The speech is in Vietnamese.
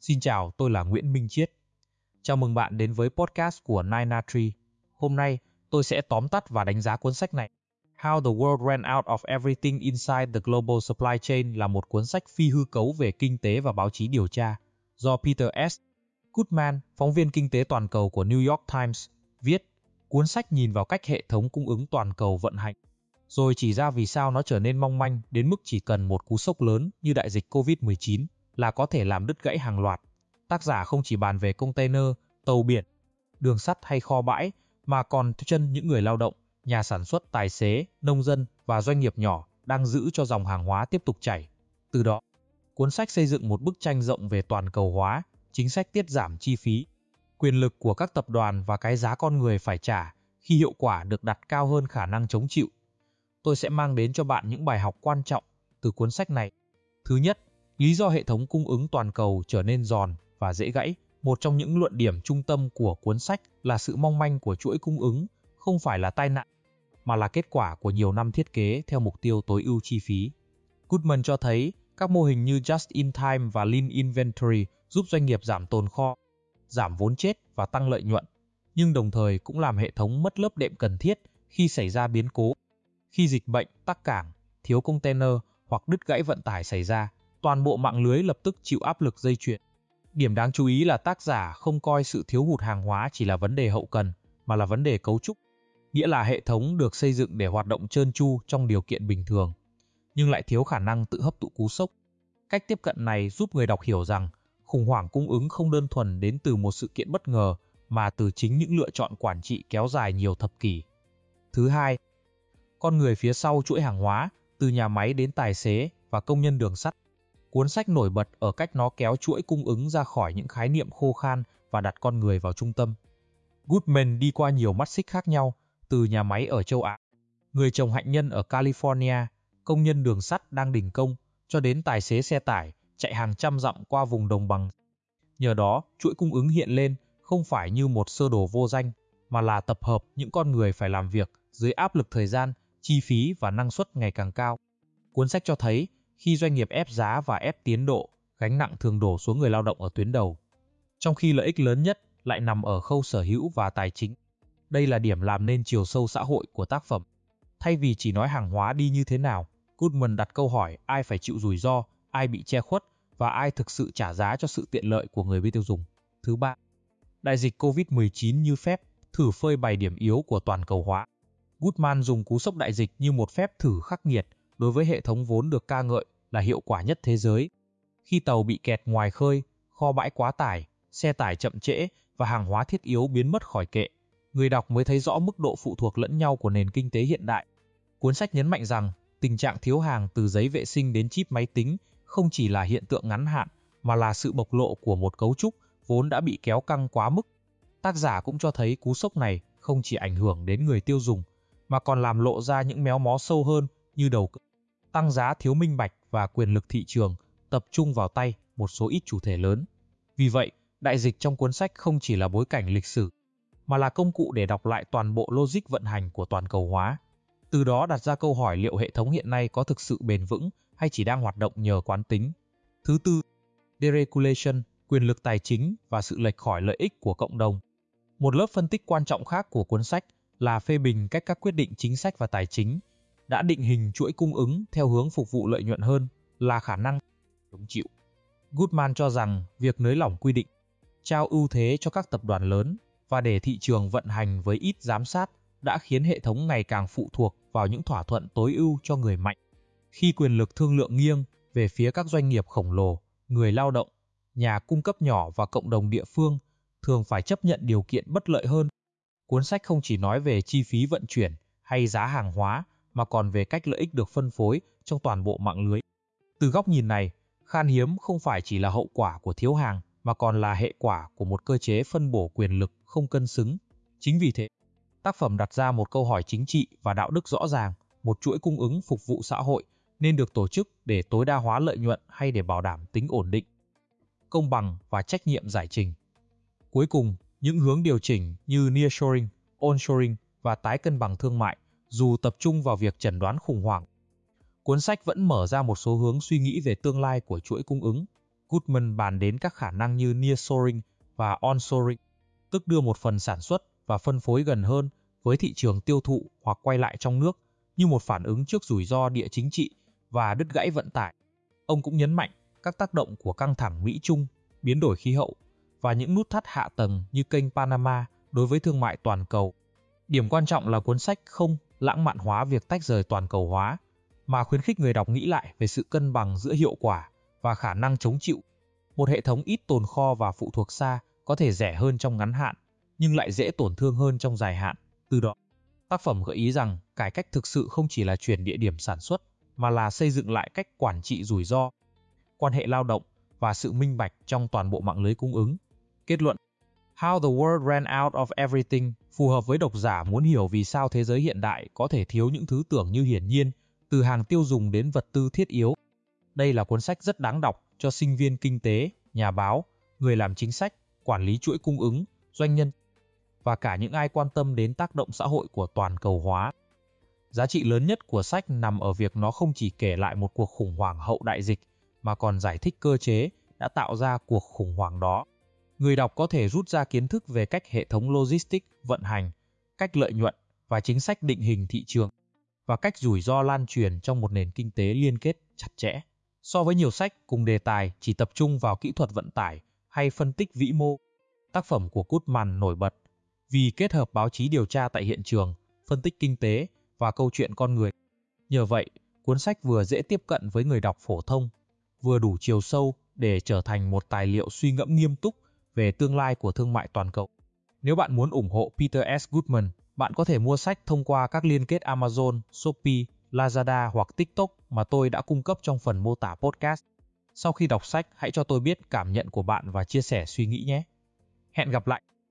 Xin chào, tôi là Nguyễn Minh Chiết. Chào mừng bạn đến với podcast của 9na3. Hôm nay, tôi sẽ tóm tắt và đánh giá cuốn sách này. How the World Ran Out of Everything Inside the Global Supply Chain là một cuốn sách phi hư cấu về kinh tế và báo chí điều tra, do Peter S. Goodman, phóng viên kinh tế toàn cầu của New York Times, viết. Cuốn sách nhìn vào cách hệ thống cung ứng toàn cầu vận hành, rồi chỉ ra vì sao nó trở nên mong manh đến mức chỉ cần một cú sốc lớn như đại dịch COVID-19 là có thể làm đứt gãy hàng loạt. Tác giả không chỉ bàn về container, tàu biển, đường sắt hay kho bãi, mà còn theo chân những người lao động, nhà sản xuất, tài xế, nông dân và doanh nghiệp nhỏ đang giữ cho dòng hàng hóa tiếp tục chảy. Từ đó, cuốn sách xây dựng một bức tranh rộng về toàn cầu hóa, chính sách tiết giảm chi phí, quyền lực của các tập đoàn và cái giá con người phải trả khi hiệu quả được đặt cao hơn khả năng chống chịu. Tôi sẽ mang đến cho bạn những bài học quan trọng từ cuốn sách này. Thứ nhất, lý do hệ thống cung ứng toàn cầu trở nên giòn và dễ gãy. Một trong những luận điểm trung tâm của cuốn sách là sự mong manh của chuỗi cung ứng không phải là tai nạn, mà là kết quả của nhiều năm thiết kế theo mục tiêu tối ưu chi phí. Goodman cho thấy các mô hình như Just-in-Time và Lean Inventory giúp doanh nghiệp giảm tồn kho, giảm vốn chết và tăng lợi nhuận, nhưng đồng thời cũng làm hệ thống mất lớp đệm cần thiết khi xảy ra biến cố. Khi dịch bệnh, tắc cảng, thiếu container hoặc đứt gãy vận tải xảy ra, toàn bộ mạng lưới lập tức chịu áp lực dây chuyền. Điểm đáng chú ý là tác giả không coi sự thiếu hụt hàng hóa chỉ là vấn đề hậu cần, mà là vấn đề cấu trúc, nghĩa là hệ thống được xây dựng để hoạt động trơn tru trong điều kiện bình thường, nhưng lại thiếu khả năng tự hấp thụ cú sốc. Cách tiếp cận này giúp người đọc hiểu rằng khủng hoảng cung ứng không đơn thuần đến từ một sự kiện bất ngờ, mà từ chính những lựa chọn quản trị kéo dài nhiều thập kỷ. Thứ hai, con người phía sau chuỗi hàng hóa, từ nhà máy đến tài xế và công nhân đường sắt. Cuốn sách nổi bật ở cách nó kéo chuỗi cung ứng ra khỏi những khái niệm khô khan và đặt con người vào trung tâm. Goodman đi qua nhiều mắt xích khác nhau, từ nhà máy ở châu Á, người trồng hạnh nhân ở California, công nhân đường sắt đang đình công, cho đến tài xế xe tải chạy hàng trăm dặm qua vùng đồng bằng. Nhờ đó, chuỗi cung ứng hiện lên không phải như một sơ đồ vô danh, mà là tập hợp những con người phải làm việc dưới áp lực thời gian, chi phí và năng suất ngày càng cao. Cuốn sách cho thấy, khi doanh nghiệp ép giá và ép tiến độ, gánh nặng thường đổ xuống người lao động ở tuyến đầu, trong khi lợi ích lớn nhất lại nằm ở khâu sở hữu và tài chính. Đây là điểm làm nên chiều sâu xã hội của tác phẩm. Thay vì chỉ nói hàng hóa đi như thế nào, Goodman đặt câu hỏi ai phải chịu rủi ro, ai bị che khuất và ai thực sự trả giá cho sự tiện lợi của người tiêu dùng. Thứ ba, đại dịch COVID-19 như phép thử phơi bày điểm yếu của toàn cầu hóa. Goodman dùng cú sốc đại dịch như một phép thử khắc nghiệt đối với hệ thống vốn được ca ngợi là hiệu quả nhất thế giới. Khi tàu bị kẹt ngoài khơi, kho bãi quá tải, xe tải chậm trễ và hàng hóa thiết yếu biến mất khỏi kệ, người đọc mới thấy rõ mức độ phụ thuộc lẫn nhau của nền kinh tế hiện đại. Cuốn sách nhấn mạnh rằng tình trạng thiếu hàng từ giấy vệ sinh đến chip máy tính không chỉ là hiện tượng ngắn hạn, mà là sự bộc lộ của một cấu trúc vốn đã bị kéo căng quá mức. Tác giả cũng cho thấy cú sốc này không chỉ ảnh hưởng đến người tiêu dùng, mà còn làm lộ ra những méo mó sâu hơn như đầu cơ, tăng giá thiếu minh bạch và quyền lực thị trường tập trung vào tay một số ít chủ thể lớn. Vì vậy, đại dịch trong cuốn sách không chỉ là bối cảnh lịch sử, mà là công cụ để đọc lại toàn bộ logic vận hành của toàn cầu hóa. Từ đó đặt ra câu hỏi liệu hệ thống hiện nay có thực sự bền vững hay chỉ đang hoạt động nhờ quán tính. Thứ tư, deregulation, quyền lực tài chính và sự lệch khỏi lợi ích của cộng đồng. Một lớp phân tích quan trọng khác của cuốn sách là phê bình cách các quyết định chính sách và tài chính đã định hình chuỗi cung ứng theo hướng phục vụ lợi nhuận hơn là khả năng chống chịu. Goodman cho rằng việc nới lỏng quy định, trao ưu thế cho các tập đoàn lớn và để thị trường vận hành với ít giám sát đã khiến hệ thống ngày càng phụ thuộc vào những thỏa thuận tối ưu cho người mạnh. Khi quyền lực thương lượng nghiêng về phía các doanh nghiệp khổng lồ, người lao động, nhà cung cấp nhỏ và cộng đồng địa phương thường phải chấp nhận điều kiện bất lợi hơn. Cuốn sách không chỉ nói về chi phí vận chuyển hay giá hàng hóa, mà còn về cách lợi ích được phân phối trong toàn bộ mạng lưới. Từ góc nhìn này, khan hiếm không phải chỉ là hậu quả của thiếu hàng, mà còn là hệ quả của một cơ chế phân bổ quyền lực không cân xứng. Chính vì thế, tác phẩm đặt ra một câu hỏi chính trị và đạo đức rõ ràng: một chuỗi cung ứng phục vụ xã hội nên được tổ chức để tối đa hóa lợi nhuận hay để bảo đảm tính ổn định, công bằng và trách nhiệm giải trình. Cuối cùng, những hướng điều chỉnh như nearshoring, onshoring và tái cân bằng thương mại, dù tập trung vào việc chẩn đoán khủng hoảng, cuốn sách vẫn mở ra một số hướng suy nghĩ về tương lai của chuỗi cung ứng. Goodman bàn đến các khả năng như nearshoring và onshoring, tức đưa một phần sản xuất và phân phối gần hơn với thị trường tiêu thụ hoặc quay lại trong nước như một phản ứng trước rủi ro địa chính trị và đứt gãy vận tải. Ông cũng nhấn mạnh các tác động của căng thẳng Mỹ-Trung, biến đổi khí hậu và những nút thắt hạ tầng như kênh Panama đối với thương mại toàn cầu. Điểm quan trọng là cuốn sách không lãng mạn hóa việc tách rời toàn cầu hóa, mà khuyến khích người đọc nghĩ lại về sự cân bằng giữa hiệu quả và khả năng chống chịu. Một hệ thống ít tồn kho và phụ thuộc xa có thể rẻ hơn trong ngắn hạn, nhưng lại dễ tổn thương hơn trong dài hạn. Từ đó, tác phẩm gợi ý rằng cải cách thực sự không chỉ là chuyển địa điểm sản xuất, mà là xây dựng lại cách quản trị rủi ro, quan hệ lao động và sự minh bạch trong toàn bộ mạng lưới cung ứng. Kết luận: How the World Ran Out of Everything phù hợp với độc giả muốn hiểu vì sao thế giới hiện đại có thể thiếu những thứ tưởng như hiển nhiên, từ hàng tiêu dùng đến vật tư thiết yếu. Đây là cuốn sách rất đáng đọc cho sinh viên kinh tế, nhà báo, người làm chính sách, quản lý chuỗi cung ứng, doanh nhân và cả những ai quan tâm đến tác động xã hội của toàn cầu hóa. Giá trị lớn nhất của sách nằm ở việc nó không chỉ kể lại một cuộc khủng hoảng hậu đại dịch, mà còn giải thích cơ chế đã tạo ra cuộc khủng hoảng đó. Người đọc có thể rút ra kiến thức về cách hệ thống logistics vận hành, cách lợi nhuận và chính sách định hình thị trường, và cách rủi ro lan truyền trong một nền kinh tế liên kết chặt chẽ. So với nhiều sách cùng đề tài chỉ tập trung vào kỹ thuật vận tải hay phân tích vĩ mô, tác phẩm của Goodman nổi bật vì kết hợp báo chí điều tra tại hiện trường, phân tích kinh tế và câu chuyện con người. Nhờ vậy, cuốn sách vừa dễ tiếp cận với người đọc phổ thông, vừa đủ chiều sâu để trở thành một tài liệu suy ngẫm nghiêm túc về tương lai của thương mại toàn cầu. Nếu bạn muốn ủng hộ Peter S. Goodman, bạn có thể mua sách thông qua các liên kết Amazon, Shopee, Lazada hoặc TikTok mà tôi đã cung cấp trong phần mô tả podcast. Sau khi đọc sách, hãy cho tôi biết cảm nhận của bạn và chia sẻ suy nghĩ nhé. Hẹn gặp lại!